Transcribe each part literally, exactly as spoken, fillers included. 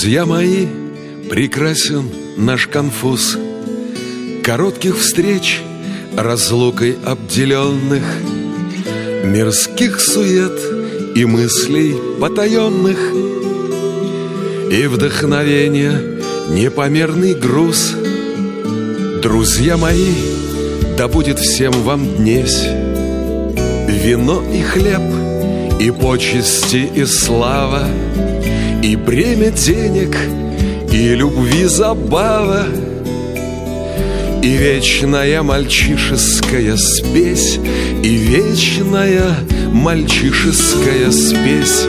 Друзья мои, прекрасен наш конфуз коротких встреч, разлукой обделенных, мирских сует и мыслей потаенных, и вдохновения непомерный груз. Друзья мои, да будет всем вам днесь вино и хлеб, и почести, и слава, и бремя денег, и любви забава, и вечная мальчишеская спесь, и вечная мальчишеская спесь.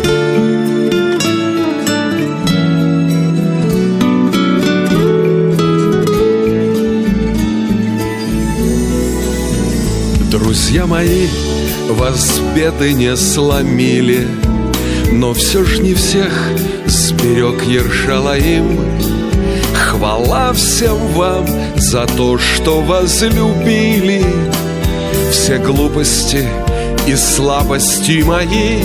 Друзья мои, вас беды не сломили, но все ж не всех сберег Ершалаим. Хвала всем вам за то, что возлюбили все глупости и слабости мои.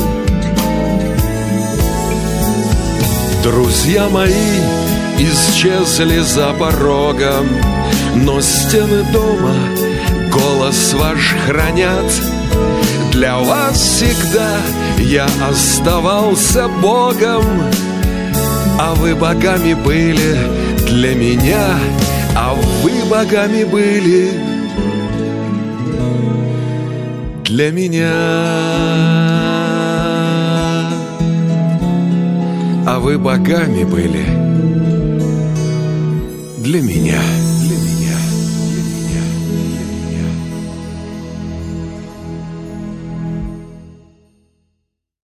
Друзья мои исчезли за порогом, но стены дома голос ваш хранят. Для вас всегда я оставался Богом, а вы богами были для меня, а вы богами были для меня, а вы богами были для меня, для меня.